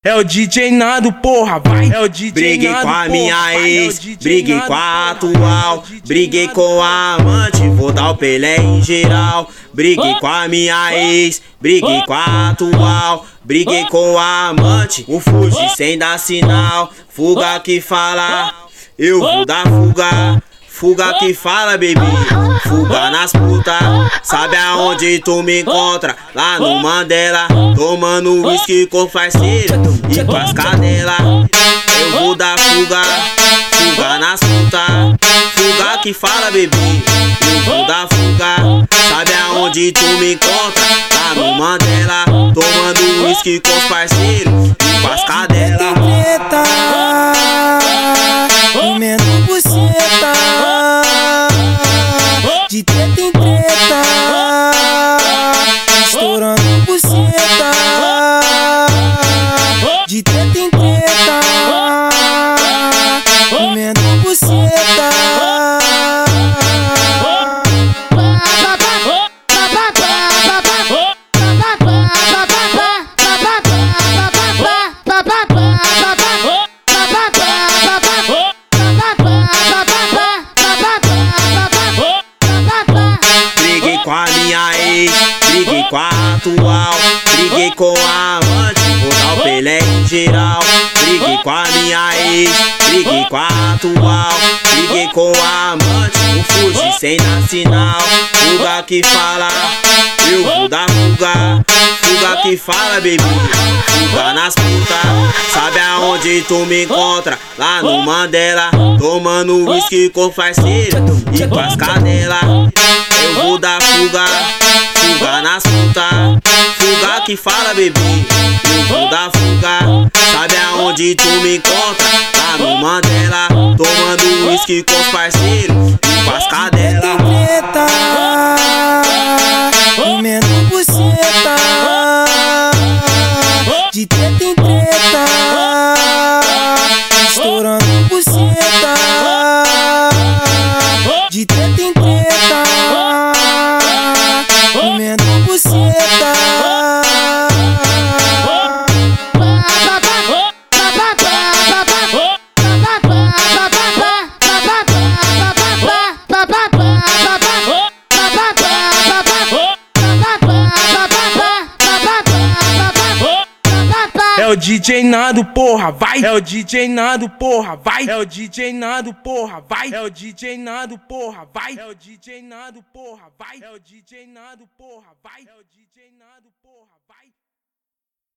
É o DJ Nado, porra, vai. É o DJ Briguei Nado, com a minha porra, ex, vai. briguei com a atual, briguei com a amante, vou dar o Pelé em geral. Briguei com a minha ex, briguei com a atual, briguei com a amante, o fugi sem dar sinal. Fuga que fala, eu vou dar fuga. Fuga que fala, baby, fuga nas putas. Sabe aonde tu me encontra? Lá no Mandela, tomando whisky com parceiro e com as cadelas. Eu vou dar fuga, fuga nas putas. Fuga que fala, baby, eu vou dar fuga. Sabe aonde tu me encontra? Lá no Mandela, tomando whisky com os parceiros e com as cadelas. Comendo buceta, de treta em treta, estourando buceta, de treta em treta, comendo buceta. Briguei com a minha ex, briguei com a atual, briguei com a amante, vou dar o Pelé em geral. Briguei com a minha ex, briguei com a atual, briguei com a amante, o fugi sem dar sinal. Fuga que fala, eu vou dar fuga. Fuga que fala, baby, fuga nas putas. Sabe aonde tu me encontra? Lá no Mandela, tomando whisky com parceiro e com as cadelas. Eu vou dar fuga, fuga nas putas. Fuga que fala, baby, eu vou dar fuga. Sabe aonde tu me encontra? Lá no Mandela, tomando whisky com os parceiros e com as cadelas. Comendo buceta, de treta em treta, estourando buceta, de treta em treta, comendo buceta. É o DJ Nado, porra, vai. É o DJ Nado, porra, vai. É o DJ Nado, porra, vai. É o DJ Nado, porra, vai. É o DJ Nado, porra, vai. É o DJ Nado, porra, vai.